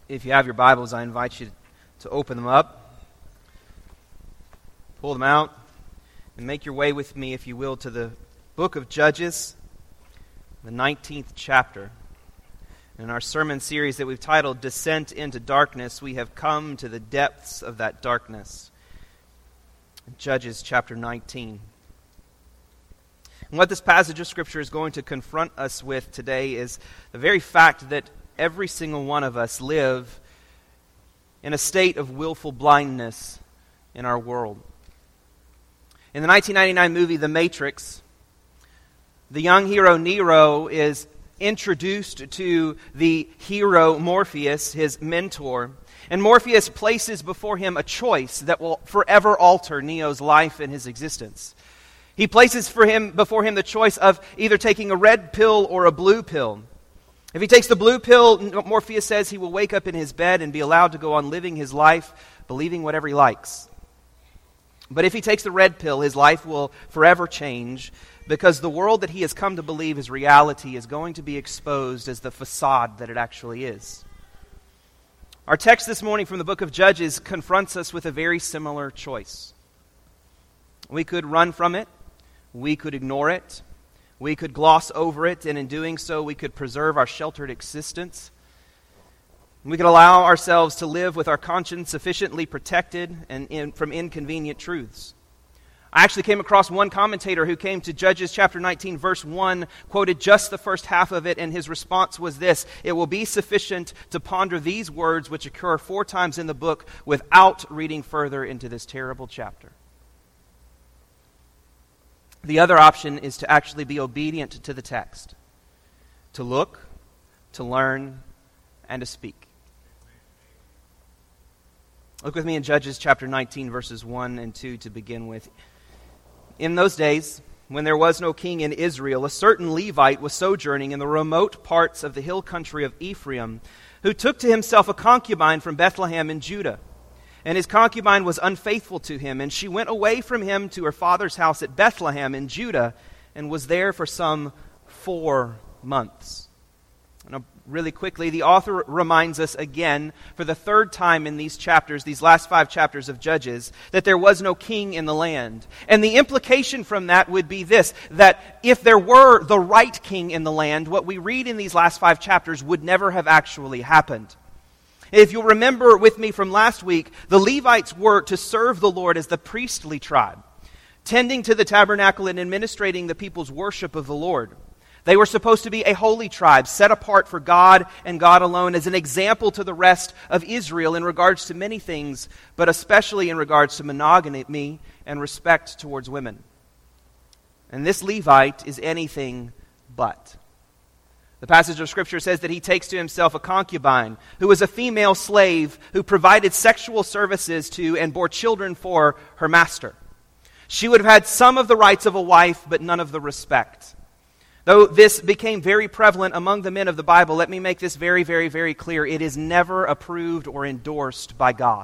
If you have your Bibles, I invite you to open them up, pull them out, and make your way with me, if you will, to the book of Judges, the 19th chapter. In our sermon series that we've titled Descent into Darkness, we have come to the depths of that darkness. Judges chapter 19. And what this passage of Scripture is going to confront us with today is the very fact that every single one of us live in a state of willful blindness in our world. In the 1999 movie The Matrix, the young hero Neo is introduced to the hero Morpheus, his mentor, and Morpheus places before him a choice that will forever alter Neo's life and his existence. He places before him the choice of either taking a red pill or a blue pill. If he takes the blue pill, Morpheus says he will wake up in his bed and be allowed to go on living his life, believing whatever he likes. But if he takes the red pill, his life will forever change, because the world that he has come to believe is reality is going to be exposed as the facade that it actually is. Our text this morning from the book of Judges confronts us with a very similar choice. We could run from it, we could ignore it, we could gloss over it, and in doing so we could preserve our sheltered existence. We could allow ourselves to live with our conscience sufficiently protected and from inconvenient truths. I actually came across one commentator who came to Judges chapter 19, verse 1, quoted just the first half of it, and his response was this: "It will be sufficient to ponder these words which occur 4 times in the book without reading further into this terrible chapter." The other option is to actually be obedient to the text, to look, to learn, and to speak. Look with me in Judges chapter 19, verses 1 and 2 to begin with. In those days, when there was no king in Israel, a certain Levite was sojourning in the remote parts of the hill country of Ephraim, who took to himself a concubine from Bethlehem in Judah. And his concubine was unfaithful to him, and she went away from him to her father's house at Bethlehem in Judah, and was there for some 4 months. Now, really quickly, the author reminds us again, for the 3rd time in these chapters, these last 5 chapters of Judges, that there was no king in the land. And the implication from that would be this, that if there were the right king in the land, what we read in these last 5 chapters would never have actually happened. If you'll remember with me from last week, the Levites were to serve the Lord as the priestly tribe, tending to the tabernacle and administrating the people's worship of the Lord. They were supposed to be a holy tribe, set apart for God and God alone, as an example to the rest of Israel in regards to many things, but especially in regards to monogamy and respect towards women. And this Levite is anything but. The passage of Scripture says that he takes to himself a concubine who was a female slave who provided sexual services to and bore children for her master. She would have had some of the rights of a wife, but none of the respect. Though this became very prevalent among the men of the Bible, let me make this very, very, very clear. It is never approved or endorsed by God.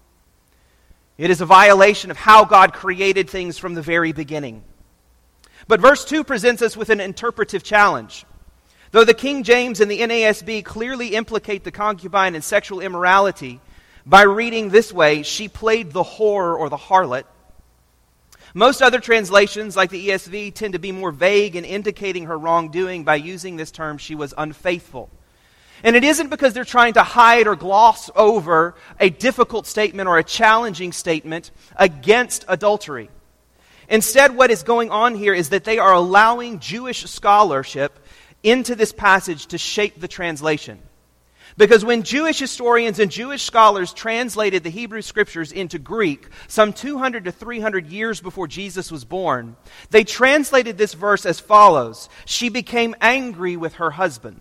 It is a violation of how God created things from the very beginning. But verse 2 presents us with an interpretive challenge. Though the King James and the NASB clearly implicate the concubine in sexual immorality, by reading this way, she played the whore or the harlot. Most other translations, like the ESV, tend to be more vague in indicating her wrongdoing by using this term, she was unfaithful. And it isn't because they're trying to hide or gloss over a difficult statement or a challenging statement against adultery. Instead, what is going on here is that they are allowing Jewish scholarship into this passage to shape the translation. Because when Jewish historians and Jewish scholars translated the Hebrew Scriptures into Greek, some 200 to 300 years before Jesus was born, they translated this verse as follows: "She became angry with her husband."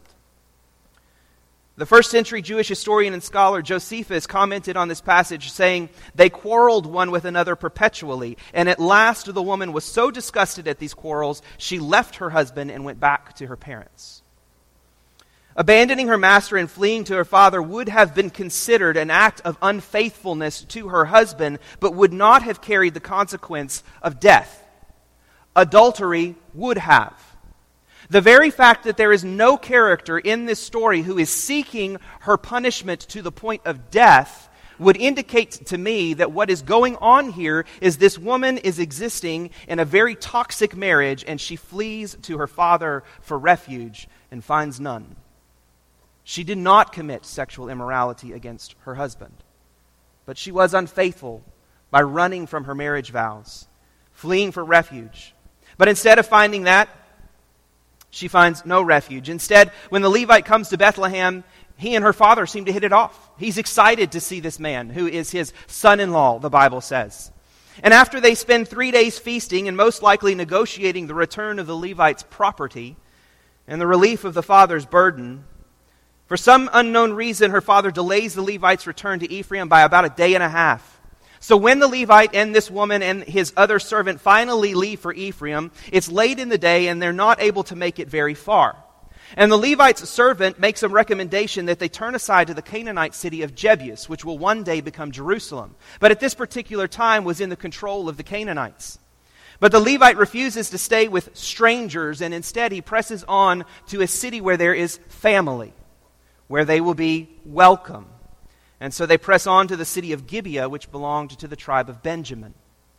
The first century Jewish historian and scholar Josephus commented on this passage saying, "They quarreled one with another perpetually, and at last the woman was so disgusted at these quarrels, she left her husband and went back to her parents." Abandoning her master and fleeing to her father would have been considered an act of unfaithfulness to her husband, but would not have carried the consequence of death. Adultery would have. The very fact that there is no character in this story who is seeking her punishment to the point of death would indicate to me that what is going on here is this woman is existing in a very toxic marriage, and she flees to her father for refuge and finds none. She did not commit sexual immorality against her husband, but she was unfaithful by running from her marriage vows, fleeing for refuge. But instead of finding that, she finds no refuge. Instead, when the Levite comes to Bethlehem, he and her father seem to hit it off. He's excited to see this man, who is his son-in-law, the Bible says. And after they spend 3 days feasting and most likely negotiating the return of the Levite's property and the relief of the father's burden, for some unknown reason, her father delays the Levite's return to Ephraim by about a day and a half. So when the Levite and this woman and his other servant finally leave for Ephraim, it's late in the day and they're not able to make it very far. And the Levite's servant makes a recommendation that they turn aside to the Canaanite city of Jebus, which will one day become Jerusalem, but at this particular time was in the control of the Canaanites. But the Levite refuses to stay with strangers, and instead he presses on to a city where there is family, where they will be welcome. And so they press on to the city of Gibeah, which belonged to the tribe of Benjamin.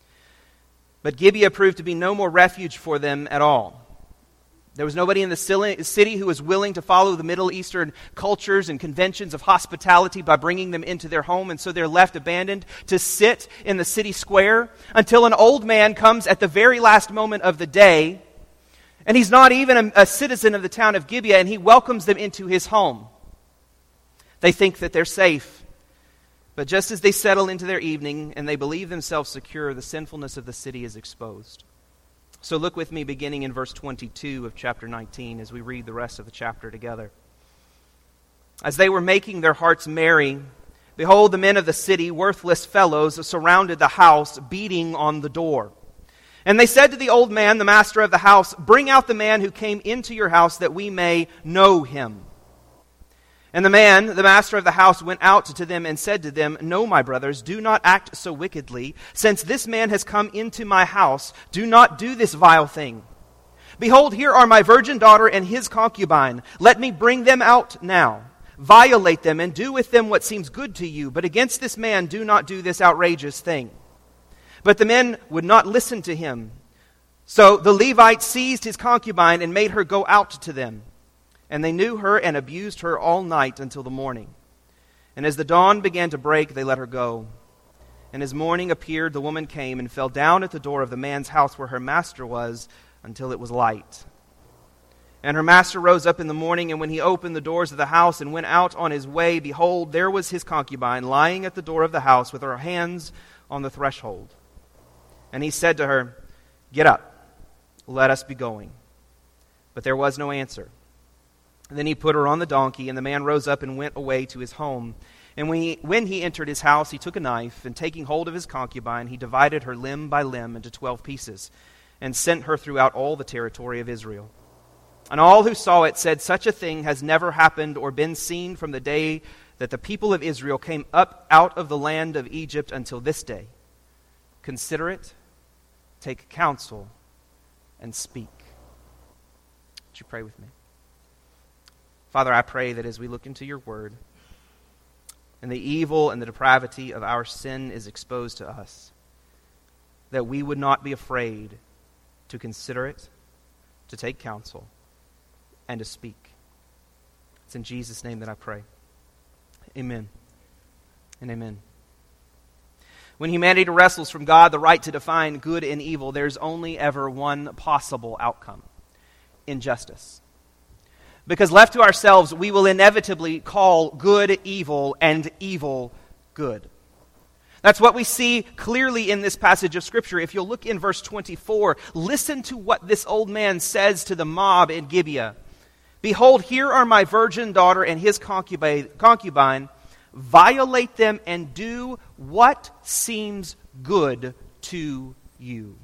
But Gibeah proved to be no more refuge for them at all. There was nobody in the city who was willing to follow the Middle Eastern cultures and conventions of hospitality by bringing them into their home, and so they're left abandoned to sit in the city square until an old man comes at the very last moment of the day, and he's not even a citizen of the town of Gibeah, and he welcomes them into his home. They think that they're safe, but just as they settle into their evening and they believe themselves secure, the sinfulness of the city is exposed. So look with me beginning in verse 22 of chapter 19 as we read the rest of the chapter together. As they were making their hearts merry, behold, the men of the city, worthless fellows, surrounded the house, beating on the door. And they said to the old man, the master of the house, "Bring out the man who came into your house that we may know him." And the man, the master of the house, went out to them and said to them, "No, my brothers, do not act so wickedly. Since this man has come into my house, do not do this vile thing. Behold, here are my virgin daughter and his concubine. Let me bring them out now. Violate them and do with them what seems good to you. But against this man do not do this outrageous thing." But the men would not listen to him. So the Levite seized his concubine and made her go out to them. And they knew her and abused her all night until the morning. And as the dawn began to break, they let her go. And as morning appeared, the woman came and fell down at the door of the man's house where her master was until it was light. And her master rose up in the morning, and when he opened the doors of the house and went out on his way, behold, there was his concubine lying at the door of the house with her hands on the threshold. And he said to her, "Get up, let us be going." But there was no answer. And then he put her on the donkey, and the man rose up and went away to his home. And when he entered his house, he took a knife, and taking hold of his concubine, he divided her limb by limb into 12 pieces, and sent her throughout all the territory of Israel. And all who saw it said, "Such a thing has never happened or been seen from the day that the people of Israel came up out of the land of Egypt until this day. Consider it, take counsel, and speak." Would you pray with me? Father, I pray that as we look into your word and the evil and the depravity of our sin is exposed to us, that we would not be afraid to consider it, to take counsel, and to speak. It's in Jesus' name that I pray. Amen and amen. When humanity wrestles from God the right to define good and evil, there's only ever one possible outcome: injustice. Because left to ourselves, we will inevitably call good evil and evil good. That's what we see clearly in this passage of Scripture. If you'll look in verse 24, listen to what this old man says to the mob in Gibeah. "Behold, here are my virgin daughter and his concubine. Violate them and do what seems good to you."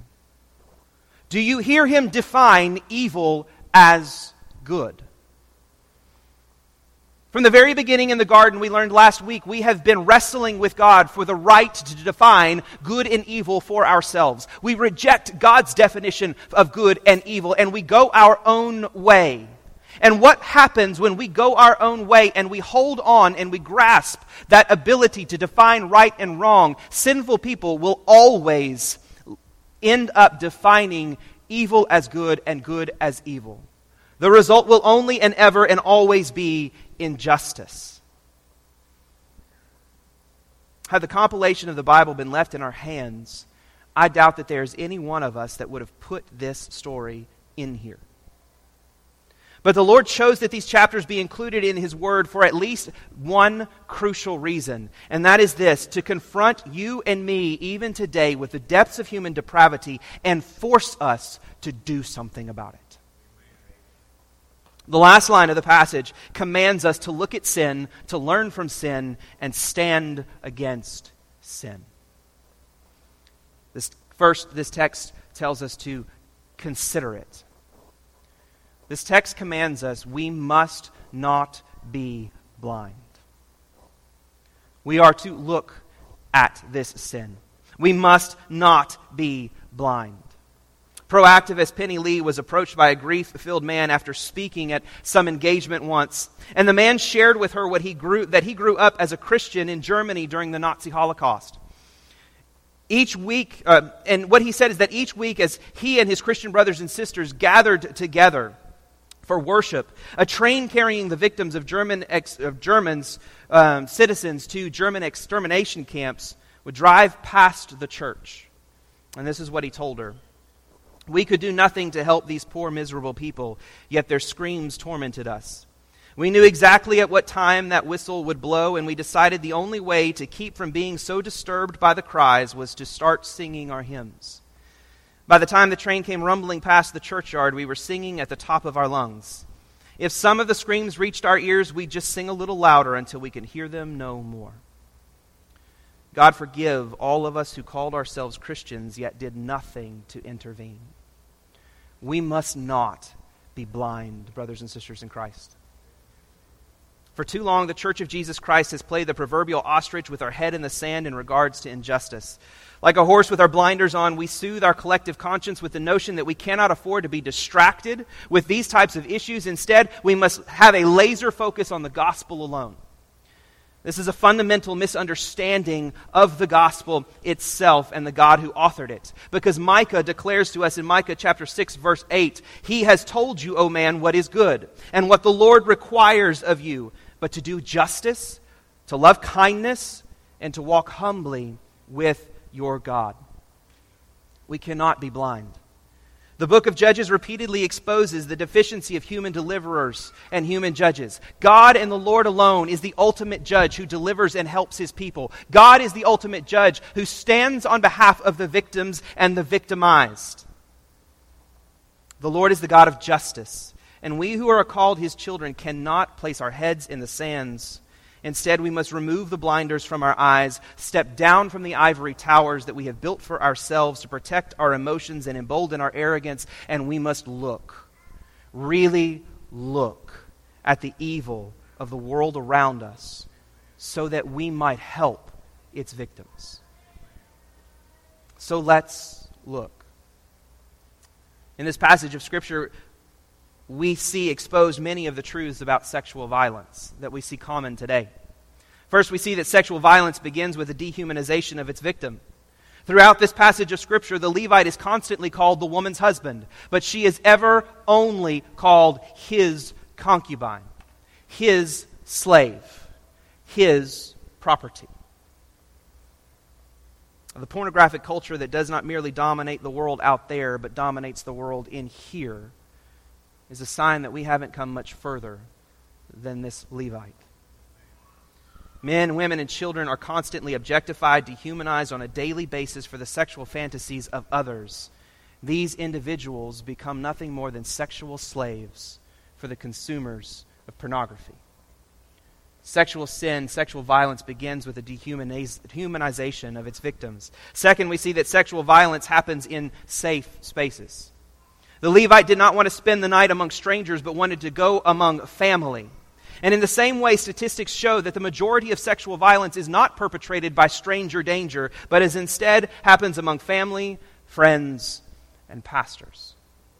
Do you hear him define evil as good? From the very beginning in the garden, we learned last week, we have been wrestling with God for the right to define good and evil for ourselves. We reject God's definition of good and evil, and we go our own way. And what happens when we go our own way and we hold on and we grasp that ability to define right and wrong? Sinful people will always end up defining evil as good and good as evil. The result will only and ever and always be injustice. Had the compilation of the Bible been left in our hands, I doubt that there's any one of us that would have put this story in here. But the Lord chose that these chapters be included in His Word for at least one crucial reason, and that is this: to confront you and me even today with the depths of human depravity and force us to do something about it. The last line of the passage commands us to look at sin, to learn from sin, and stand against sin. This text tells us to consider it. This text commands us, we must not be blind. We are to look at this sin. We must not be blind. Pro-activist Penny Lee was approached by a grief-filled man after speaking at some engagement once. And the man shared with her that he grew up as a Christian in Germany during the Nazi Holocaust. Each week, and what he said is that each week as he and his Christian brothers and sisters gathered together for worship, a train carrying the victims of citizens to German extermination camps would drive past the church. And this is what he told her. We could do nothing to help these poor, miserable people, yet their screams tormented us. We knew exactly at what time that whistle would blow, and we decided the only way to keep from being so disturbed by the cries was to start singing our hymns. By the time the train came rumbling past the churchyard, we were singing at the top of our lungs. If some of the screams reached our ears, we'd just sing a little louder until we could hear them no more. God forgive all of us who called ourselves Christians, yet did nothing to intervene. We must not be blind, brothers and sisters in Christ. For too long, the Church of Jesus Christ has played the proverbial ostrich with our head in the sand in regards to injustice. Like a horse with our blinders on, we soothe our collective conscience with the notion that we cannot afford to be distracted with these types of issues. Instead, we must have a laser focus on the gospel alone. This is a fundamental misunderstanding of the gospel itself and the God who authored it. Because Micah declares to us in Micah chapter 6, verse 8, He has told you, O man, what is good, and what the Lord requires of you, but to do justice, to love kindness, and to walk humbly with your God. We cannot be blind. The book of Judges repeatedly exposes the deficiency of human deliverers and human judges. God and the Lord alone is the ultimate judge who delivers and helps His people. God is the ultimate judge who stands on behalf of the victims and the victimized. The Lord is the God of justice, and we who are called His children cannot place our heads in the sands. Instead, we must remove the blinders from our eyes, step down from the ivory towers that we have built for ourselves to protect our emotions and embolden our arrogance, and we must look, really look, at the evil of the world around us so that we might help its victims. So let's look. In this passage of Scripture, we see exposed many of the truths about sexual violence that we see common today. First, we see that sexual violence begins with a dehumanization of its victim. Throughout this passage of Scripture, the Levite is constantly called the woman's husband, but she is ever only called his concubine, his slave, his property. The pornographic culture that does not merely dominate the world out there, but dominates the world in here, is a sign that we haven't come much further than this Levite. Men, women, and children are constantly objectified, dehumanized on a daily basis for the sexual fantasies of others. These individuals become nothing more than sexual slaves for the consumers of pornography. Sexual sin, sexual violence begins with a dehumanization of its victims. Second, we see that sexual violence happens in safe spaces. The Levite did not want to spend the night among strangers, but wanted to go among family. And in the same way, statistics show that the majority of sexual violence is not perpetrated by stranger danger, but is instead happens among family, friends, and pastors.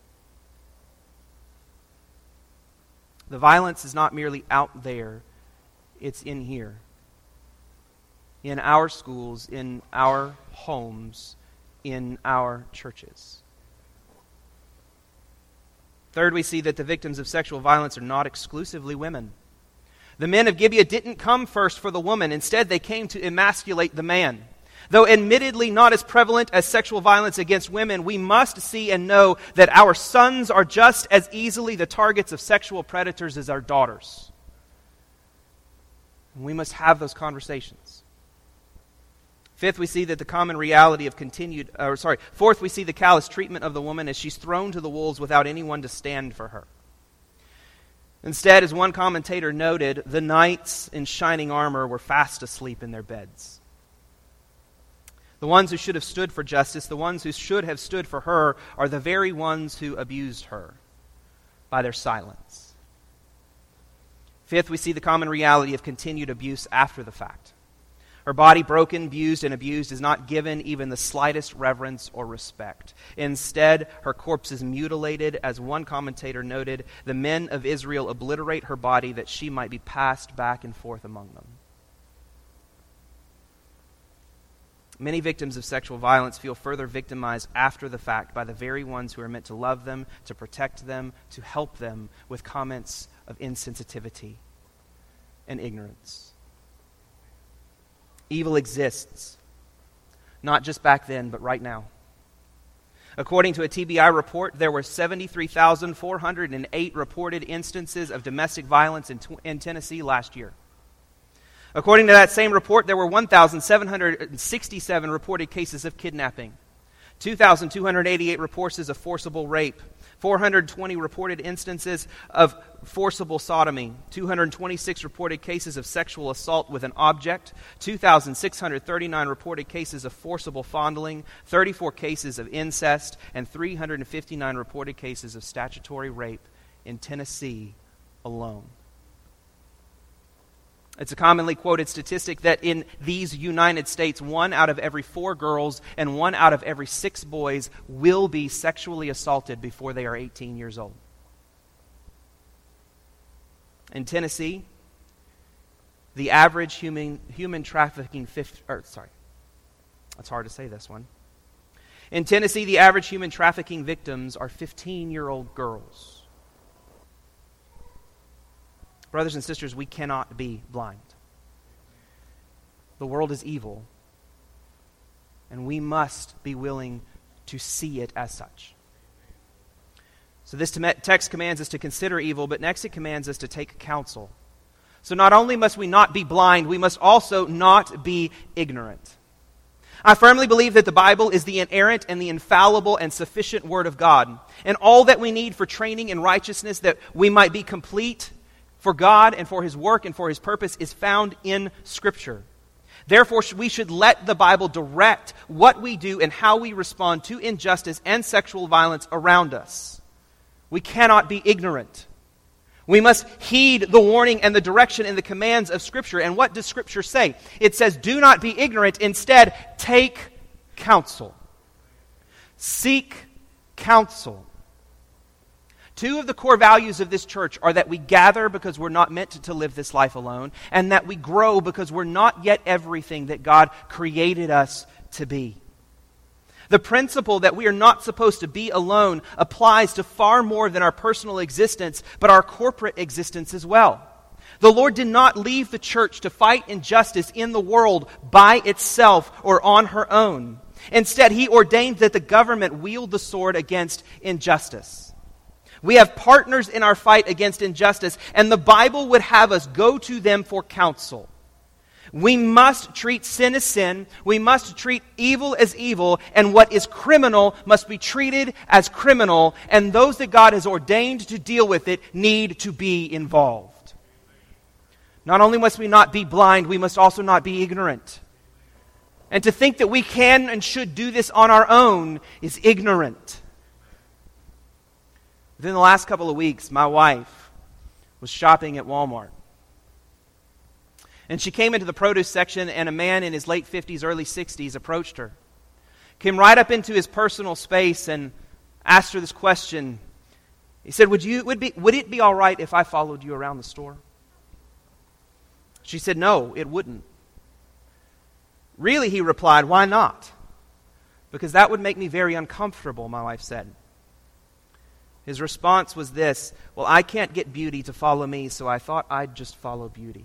The violence is not merely out there, it's in here. In our schools, in our homes, in our churches. Third, we see that the victims of sexual violence are not exclusively women. The men of Gibeah didn't come first for the woman. Instead, they came to emasculate the man. Though admittedly not as prevalent as sexual violence against women, we must see and know that our sons are just as easily the targets of sexual predators as our daughters. And we must have those conversations. Fourth, we see the callous treatment of the woman as she's thrown to the wolves without anyone to stand for her. Instead, as one commentator noted, the knights in shining armor were fast asleep in their beds. The ones who should have stood for justice, the ones who should have stood for her, are the very ones who abused her by their silence. Fifth, we see the common reality of continued abuse after the fact. Her body broken, bruised, and abused is not given even the slightest reverence or respect. Instead, her corpse is mutilated. As one commentator noted, the men of Israel obliterate her body that she might be passed back and forth among them. Many victims of sexual violence feel further victimized after the fact by the very ones who are meant to love them, to protect them, to help them, with comments of insensitivity and ignorance. Evil exists, not just back then, but right now. According to a TBI report, there were 73,408 reported instances of domestic violence in Tennessee last year. According to that same report, there were 1,767 reported cases of kidnapping, 2,288 reports of forcible rape, 420 reported instances of forcible sodomy, 226 reported cases of sexual assault with an object, 2,639 reported cases of forcible fondling, 34 cases of incest, and 359 reported cases of statutory rape in Tennessee alone. It's a commonly quoted statistic that in these United States, 1 out of every 4 girls and 1 out of every 6 boys will be sexually assaulted before they are 18 years old. In Tennessee, the average human trafficking it's hard to say this one. In Tennessee, the average human trafficking victims are 15-year-old girls. Brothers and sisters, we cannot be blind. The world is evil, and we must be willing to see it as such. So this text commands us to consider evil, but next it commands us to take counsel. So not only must we not be blind, we must also not be ignorant. I firmly believe that the Bible is the inerrant and the infallible and sufficient Word of God, and all that we need for training in righteousness that we might be complete for God and for His work and for His purpose is found in Scripture. Therefore, we should let the Bible direct what we do and how we respond to injustice and sexual violence around us. We cannot be ignorant. We must heed the warning and the direction and the commands of Scripture. And what does Scripture say? It says, do not be ignorant. Instead, take counsel. Seek counsel. 2 of the core values of this church are that we gather because we're not meant to live this life alone, and that we grow because we're not yet everything that God created us to be. The principle that we are not supposed to be alone applies to far more than our personal existence, but our corporate existence as well. The Lord did not leave the church to fight injustice in the world by itself or on her own. Instead, He ordained that the government wield the sword against injustice. We have partners in our fight against injustice, and the Bible would have us go to them for counsel. We must treat sin as sin, we must treat evil as evil, and what is criminal must be treated as criminal, and those that God has ordained to deal with it need to be involved. Not only must we not be blind, we must also not be ignorant. And to think that we can and should do this on our own is ignorant. Within the last couple of weeks, my wife was shopping at Walmart. And she came into the produce section, and a man in his late 50s, early 60s approached her. Came right up into his personal space and asked her this question. He said, would it be all right if I followed you around the store? She said, no, it wouldn't. Really, he replied, why not? Because that would make me very uncomfortable, my wife said. His response was this, well, I can't get Beauty to follow me, so I thought I'd just follow Beauty.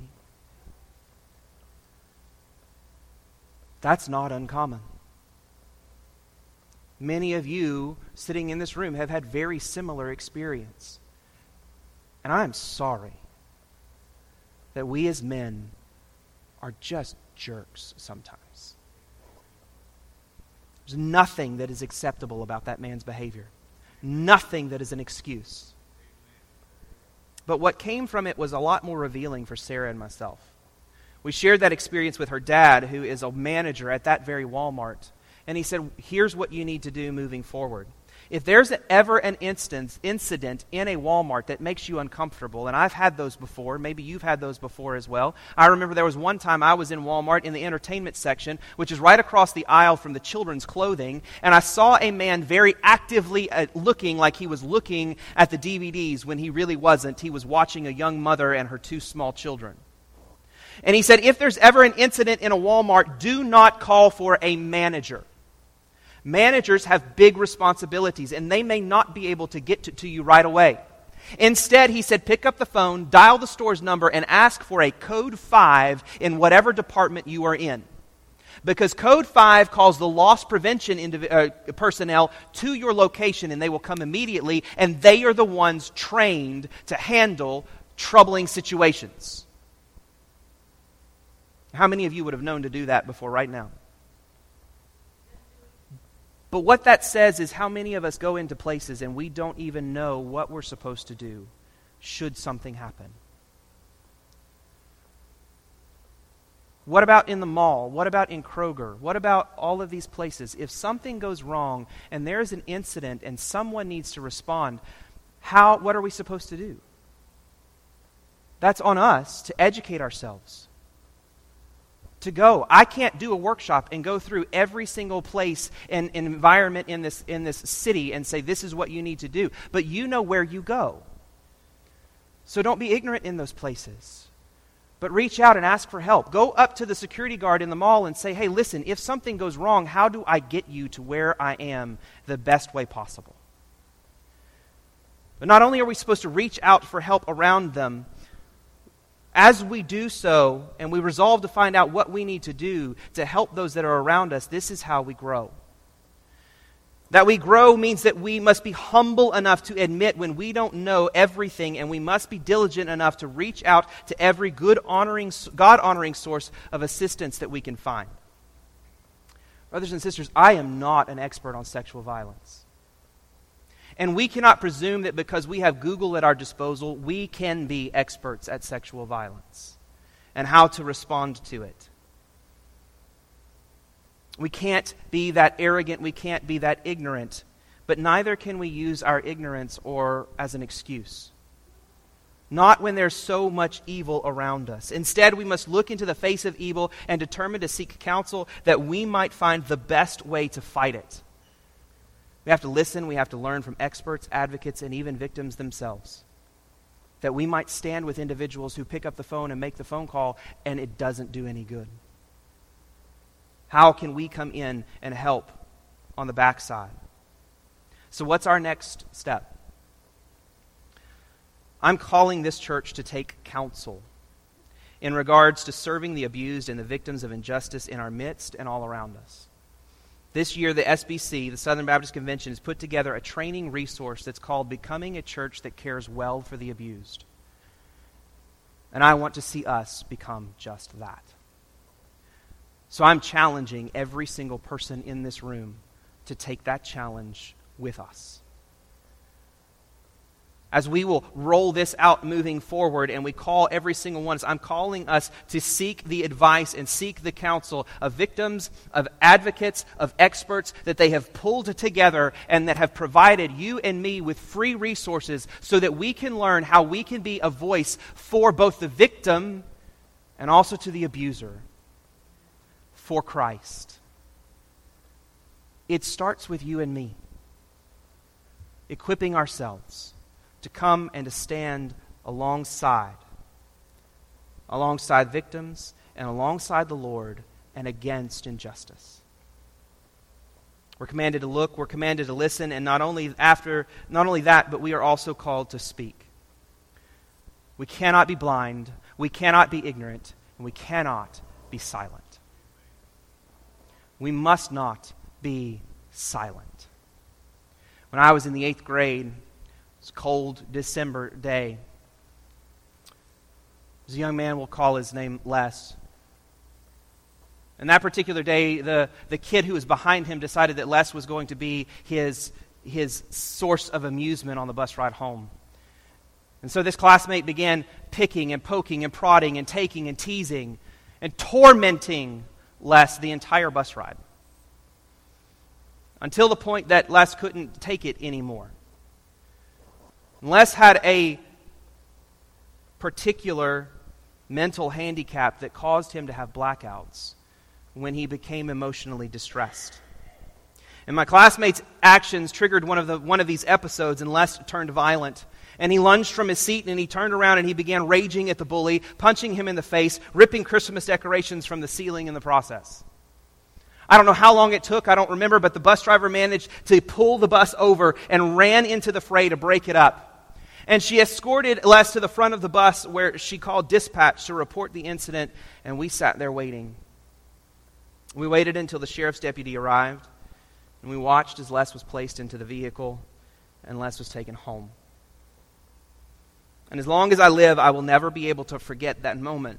That's not uncommon. Many of you sitting in this room have had very similar experience. And I am sorry that we as men are just jerks sometimes. There's nothing that is acceptable about that man's behavior. Nothing that is an excuse. But what came from it was a lot more revealing for Sarah and myself. We shared that experience with her dad, who is a manager at that very Walmart. And he said, here's what you need to do moving forward. If there's ever an incident in a Walmart that makes you uncomfortable, and I've had those before, maybe you've had those before as well. I remember there was one time I was in Walmart in the entertainment section, which is right across the aisle from the children's clothing, and I saw a man very actively looking like he was looking at the DVDs when he really wasn't. He was watching a young mother and her 2 small children. And he said, if there's ever an incident in a Walmart, do not call for a manager. Managers have big responsibilities, and they may not be able to get to you right away. Instead, he said, pick up the phone, dial the store's number, and ask for a code 5 in whatever department you are in. Because code 5 calls the loss prevention personnel to your location, and they will come immediately, and they are the ones trained to handle troubling situations. How many of you would have known to do that before right now? But what that says is how many of us go into places and we don't even know what we're supposed to do should something happen. What about in the mall? What about in Kroger? What about all of these places? If something goes wrong and there's an incident and someone needs to respond, what are we supposed to do? That's on us to educate ourselves. To go. I can't do a workshop and go through every single place and environment in this city and say this is what you need to do. But you know where you go. So don't be ignorant in those places. But reach out and ask for help. Go up to the security guard in the mall and say, hey, listen, if something goes wrong, how do I get you to where I am the best way possible? But not only are we supposed to reach out for help around them, as we do so, and we resolve to find out what we need to do to help those that are around us, this is how we grow. That we grow means that we must be humble enough to admit when we don't know everything, and we must be diligent enough to reach out to every God-honoring source of assistance that we can find. Brothers and sisters, I am not an expert on sexual violence. And we cannot presume that because we have Google at our disposal, we can be experts at sexual violence and how to respond to it. We can't be that arrogant, we can't be that ignorant, but neither can we use our ignorance or as an excuse. Not when there's so much evil around us. Instead, we must look into the face of evil and determine to seek counsel that we might find the best way to fight it. We have to listen, we have to learn from experts, advocates, and even victims themselves. That we might stand with individuals who pick up the phone and make the phone call and it doesn't do any good. How can we come in and help on the backside? So what's our next step? I'm calling this church to take counsel in regards to serving the abused and the victims of injustice in our midst and all around us. This year, the SBC, the Southern Baptist Convention, has put together a training resource that's called Becoming a Church That Cares Well for the Abused. And I want to see us become just that. So I'm challenging every single person in this room to take that challenge with us. As we will roll this out moving forward and we call every single one, I'm calling us to seek the advice and seek the counsel of victims, of advocates, of experts that they have pulled together and that have provided you and me with free resources so that we can learn how we can be a voice for both the victim and also to the abuser for Christ. It starts with you and me, equipping ourselves to come and to stand alongside victims and alongside the Lord and against injustice. We're commanded to look, we're commanded to listen, and not only that, but we are also called to speak. We cannot be blind, we cannot be ignorant, and we cannot be silent. We must not be silent. When I was in the 8th grade, it was a cold December day. There's a young man, we'll call his name Les. And that particular day, the kid who was behind him decided that Les was going to be his source of amusement on the bus ride home. And so this classmate began picking and poking and prodding and taking and teasing and tormenting Les the entire bus ride, until the point that Les couldn't take it anymore. Les had a particular mental handicap that caused him to have blackouts when he became emotionally distressed. And my classmate's actions triggered one of these episodes, and Les turned violent. And he lunged from his seat, and he turned around, and he began raging at the bully, punching him in the face, ripping Christmas decorations from the ceiling in the process. I don't know how long it took, I don't remember, but the bus driver managed to pull the bus over and ran into the fray to break it up. And she escorted Les to the front of the bus, where she called dispatch to report the incident, and we sat there waiting. We waited until the sheriff's deputy arrived, and we watched as Les was placed into the vehicle, and Les was taken home. And as long as I live, I will never be able to forget that moment.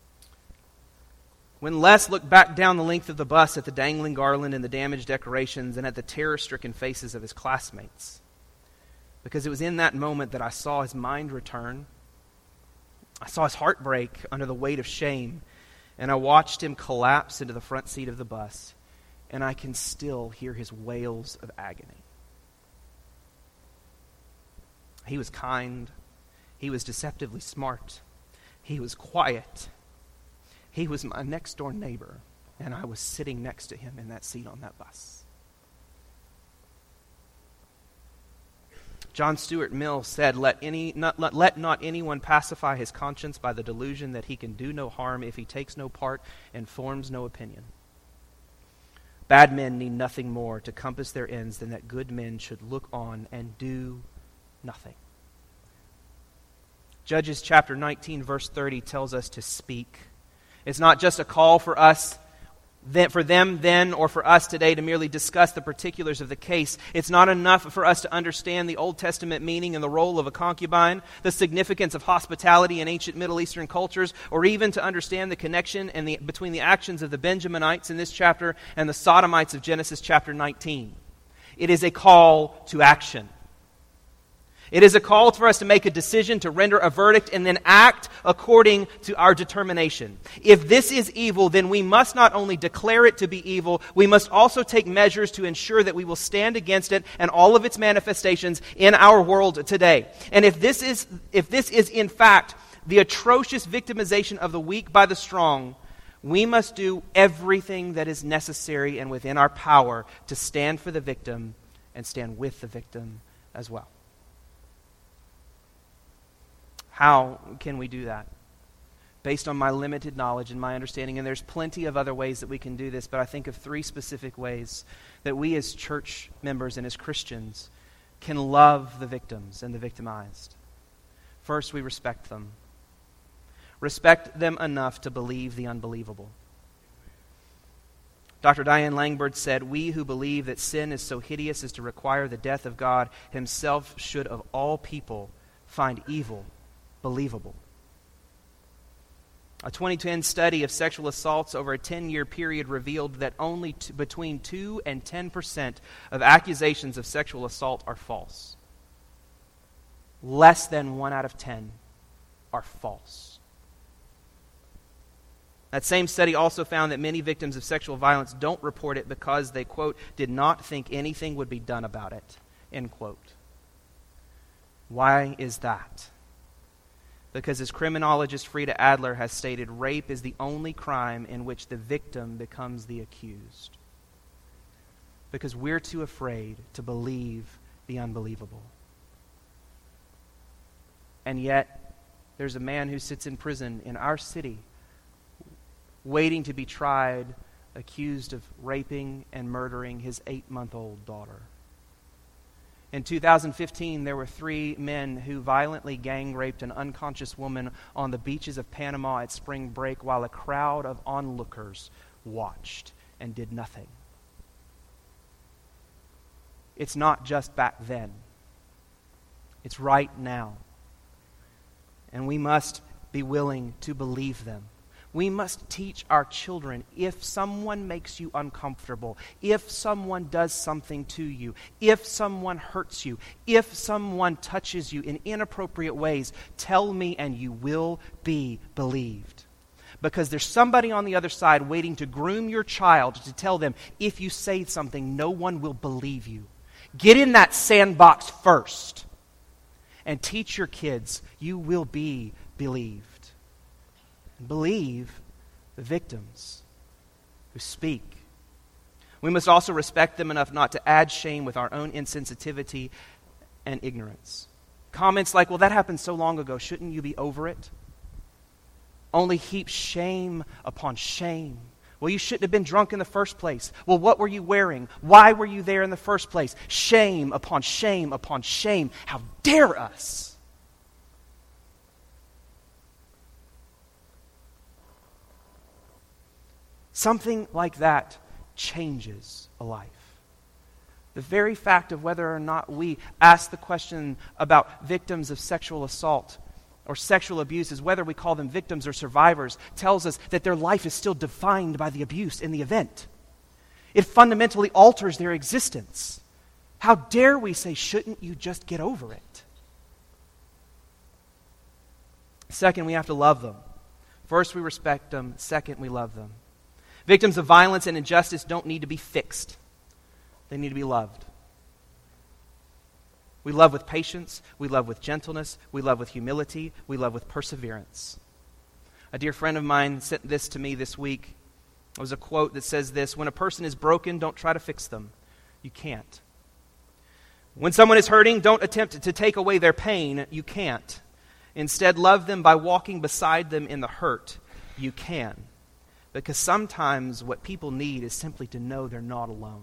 When Les looked back down the length of the bus at the dangling garland and the damaged decorations and at the terror-stricken faces of his classmates. Because it was in that moment that I saw his mind return. I saw his heart break under the weight of shame. And I watched him collapse into the front seat of the bus. And I can still hear his wails of agony. He was kind. He was deceptively smart. He was quiet. He was my next-door neighbor, and I was sitting next to him in that seat on that bus. John Stuart Mill said, let not anyone pacify his conscience by the delusion that he can do no harm if he takes no part and forms no opinion. Bad men need nothing more to compass their ends than that good men should look on and do nothing. Judges chapter 19, verse 30 tells us to speak. It's not just a call for us, for them then, or for us today to merely discuss the particulars of the case. It's not enough for us to understand the Old Testament meaning and the role of a concubine, the significance of hospitality in ancient Middle Eastern cultures, or even to understand the connection between the actions of the Benjaminites in this chapter and the Sodomites of Genesis chapter 19. It is a call to action. It is a call for us to make a decision, to render a verdict, and then act according to our determination. If this is evil, then we must not only declare it to be evil, we must also take measures to ensure that we will stand against it and all of its manifestations in our world today. And if this is in fact the atrocious victimization of the weak by the strong, we must do everything that is necessary and within our power to stand for the victim and stand with the victim as well. How can we do that? Based on my limited knowledge and my understanding, and there's plenty of other ways that we can do this, but I think of 3 specific ways that we as church members and as Christians can love the victims and the victimized. First, we respect them. Respect them enough to believe the unbelievable. Dr. Diane Langbird said, "We who believe that sin is so hideous as to require the death of God himself should of all people find evil believable." A 2010 study of sexual assaults over a 10-year period revealed that only between 2 and 10% of accusations of sexual assault are false. Less than 1 out of 10 are false. That same study also found that many victims of sexual violence don't report it because they, quote, did not think anything would be done about it, end quote. Why is that? Because as criminologist Frida Adler has stated, rape is the only crime in which the victim becomes the accused. Because we're too afraid to believe the unbelievable. And yet, there's a man who sits in prison in our city, waiting to be tried, accused of raping and murdering his 8-month-old daughter. In 2015, there were 3 men who violently gang raped an unconscious woman on the beaches of Panama at spring break while a crowd of onlookers watched and did nothing. It's not just back then. It's right now. And we must be willing to believe them. We must teach our children, if someone makes you uncomfortable, if someone does something to you, if someone hurts you, if someone touches you in inappropriate ways, tell me and you will be believed. Because there's somebody on the other side waiting to groom your child to tell them, if you say something, no one will believe you. Get in that sandbox first and teach your kids, you will be believed. Believe the victims who speak. We must also respect them enough not to add shame with our own insensitivity and ignorance. Comments like, well, that happened so long ago, shouldn't you be over it? Only heap shame upon shame. Well, you shouldn't have been drunk in the first place. Well, what were you wearing? Why were you there in the first place? Shame upon shame upon shame. How dare us? Something like that changes a life. The very fact of whether or not we ask the question about victims of sexual assault or sexual abuse, is whether we call them victims or survivors, tells us that their life is still defined by the abuse in the event. It fundamentally alters their existence. How dare we say, shouldn't you just get over it? Second, we have to love them. First, we respect them. Second, we love them. Victims of violence and injustice don't need to be fixed. They need to be loved. We love with patience. We love with gentleness. We love with humility. We love with perseverance. A dear friend of mine sent this to me this week. It was a quote that says this: when a person is broken, don't try to fix them. You can't. When someone is hurting, don't attempt to take away their pain. You can't. Instead, love them by walking beside them in the hurt. You can. Because sometimes what people need is simply to know they're not alone.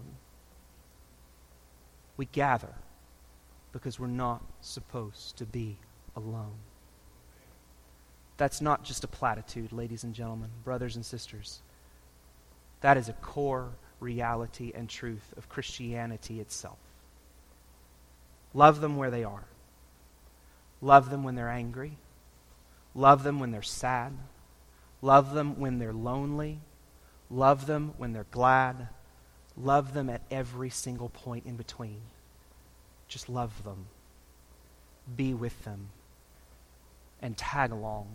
We gather because we're not supposed to be alone. That's not just a platitude, ladies and gentlemen, brothers and sisters. That is a core reality and truth of Christianity itself. Love them where they are. Love them when they're angry. Love them when they're sad. Love them when they're lonely. Love them when they're glad. Love them at every single point in between. Just love them. Be with them. And tag along.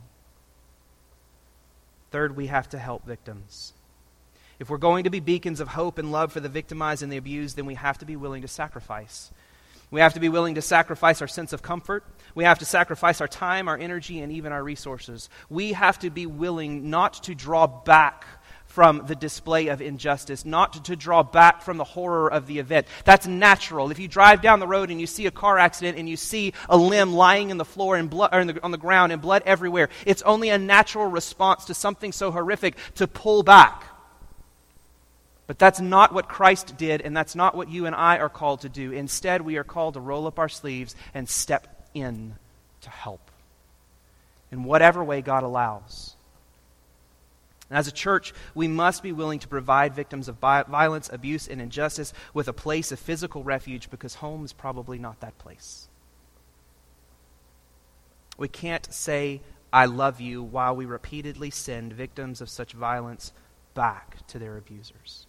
Third, we have to help victims. If we're going to be beacons of hope and love for the victimized and the abused, then we have to be willing to sacrifice. We have to be willing to sacrifice our sense of comfort. We have to sacrifice our time, our energy, and even our resources. We have to be willing not to draw back from the display of injustice, not to draw back from the horror of the event. That's natural. If you drive down the road and you see a car accident and you see a limb lying in the floor and blood, or on the ground and blood everywhere, it's only a natural response to something so horrific to pull back. But that's not what Christ did, and that's not what you and I are called to do. Instead, we are called to roll up our sleeves and step in to help in whatever way God allows. And as a church, we must be willing to provide victims of violence, abuse, and injustice with a place of physical refuge, because home is probably not that place. We can't say, I love you, while we repeatedly send victims of such violence back to their abusers.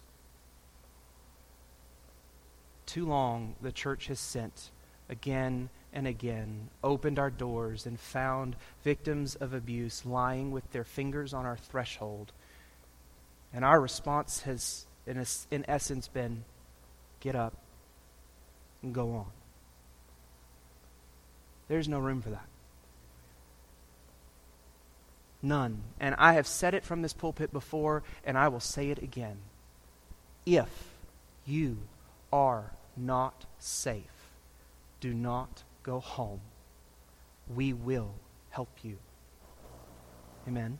Too long, the church has sent again and again, opened our doors and found victims of abuse lying with their fingers on our threshold. And our response has, in essence, been, get up and go on. There's no room for that. None. And I have said it from this pulpit before, and I will say it again. If you are not safe, do not go home. We will help you. Amen.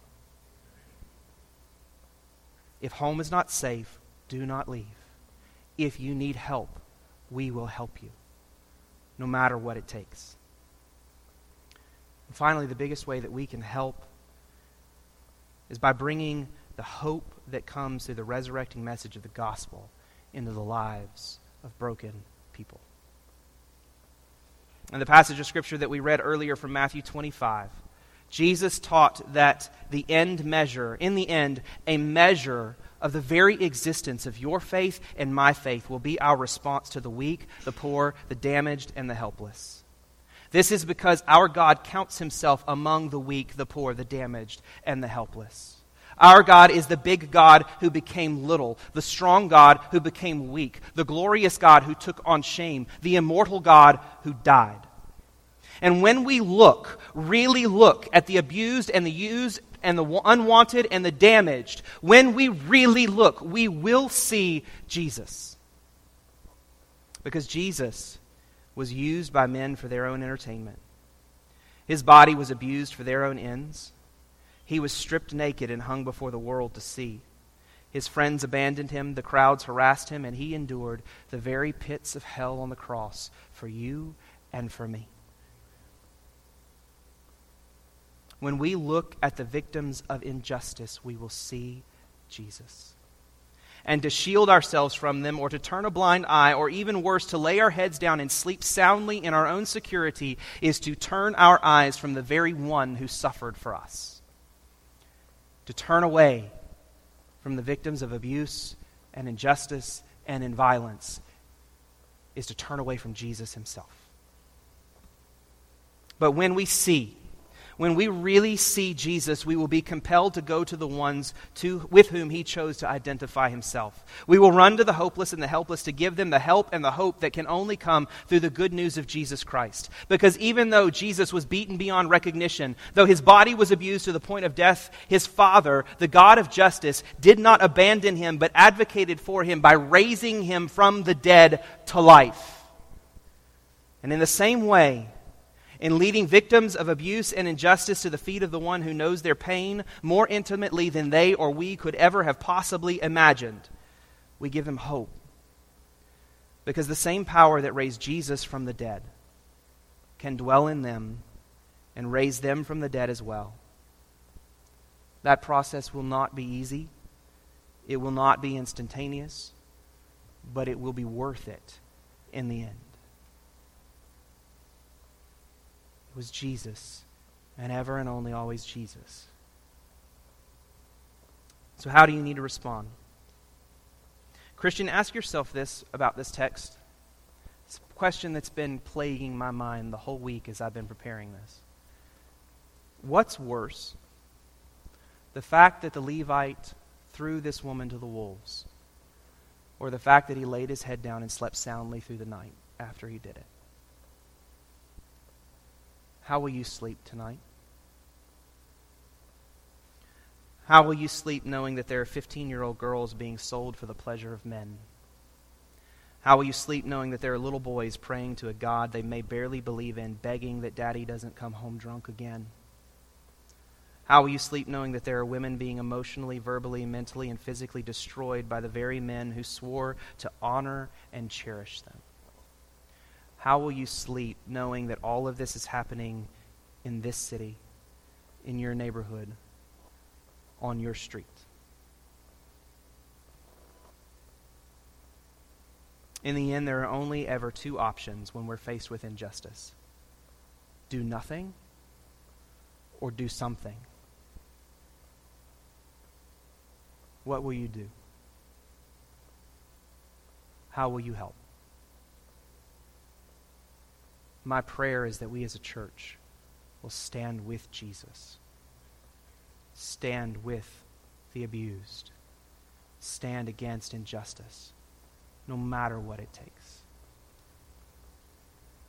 If home is not safe, do not leave. If you need help, we will help you, no matter what it takes. And finally, the biggest way that we can help is by bringing the hope that comes through the resurrecting message of the gospel into the lives of broken people. In the passage of Scripture that we read earlier from Matthew 25, Jesus taught that the end measure, in the end, a measure of the very existence of your faith and my faith will be our response to the weak, the poor, the damaged, and the helpless. This is because our God counts himself among the weak, the poor, the damaged, and the helpless. Our God is the big God who became little, the strong God who became weak, the glorious God who took on shame, the immortal God who died. And when we look, really look at the abused and the used and the unwanted and the damaged, when we really look, we will see Jesus. Because Jesus was used by men for their own entertainment. His body was abused for their own ends. He was stripped naked and hung before the world to see. His friends abandoned him, the crowds harassed him, and he endured the very pits of hell on the cross for you and for me. When we look at the victims of injustice, we will see Jesus. And to shield ourselves from them, or to turn a blind eye, or even worse, to lay our heads down and sleep soundly in our own security, is to turn our eyes from the very one who suffered for us. To turn away from the victims of abuse and injustice and in violence is to turn away from Jesus himself. But when we really see Jesus, we will be compelled to go to the ones with whom he chose to identify himself. We will run to the hopeless and the helpless to give them the help and the hope that can only come through the good news of Jesus Christ. Because even though Jesus was beaten beyond recognition, though his body was abused to the point of death, his Father, the God of justice, did not abandon him but advocated for him by raising him from the dead to life. And in the same way, in leading victims of abuse and injustice to the feet of the one who knows their pain more intimately than they or we could ever have possibly imagined, we give them hope. Because the same power that raised Jesus from the dead can dwell in them and raise them from the dead as well. That process will not be easy. It will not be instantaneous, but it will be worth it in the end. It was Jesus, and ever and only always Jesus. So how do you need to respond? Christian, ask yourself this about this text. It's a question that's been plaguing my mind the whole week as I've been preparing this. What's worse? The fact that the Levite threw this woman to the wolves, or the fact that he laid his head down and slept soundly through the night after he did it? How will you sleep tonight? How will you sleep knowing that there are 15-year-old girls being sold for the pleasure of men? How will you sleep knowing that there are little boys praying to a God they may barely believe in, begging that daddy doesn't come home drunk again? How will you sleep knowing that there are women being emotionally, verbally, mentally, and physically destroyed by the very men who swore to honor and cherish them? How will you sleep knowing that all of this is happening in this city, in your neighborhood, on your street? In the end, there are only ever two options when we're faced with injustice. Do nothing or do something. What will you do? How will you help? My prayer is that we as a church will stand with Jesus. Stand with the abused. Stand against injustice, no matter what it takes.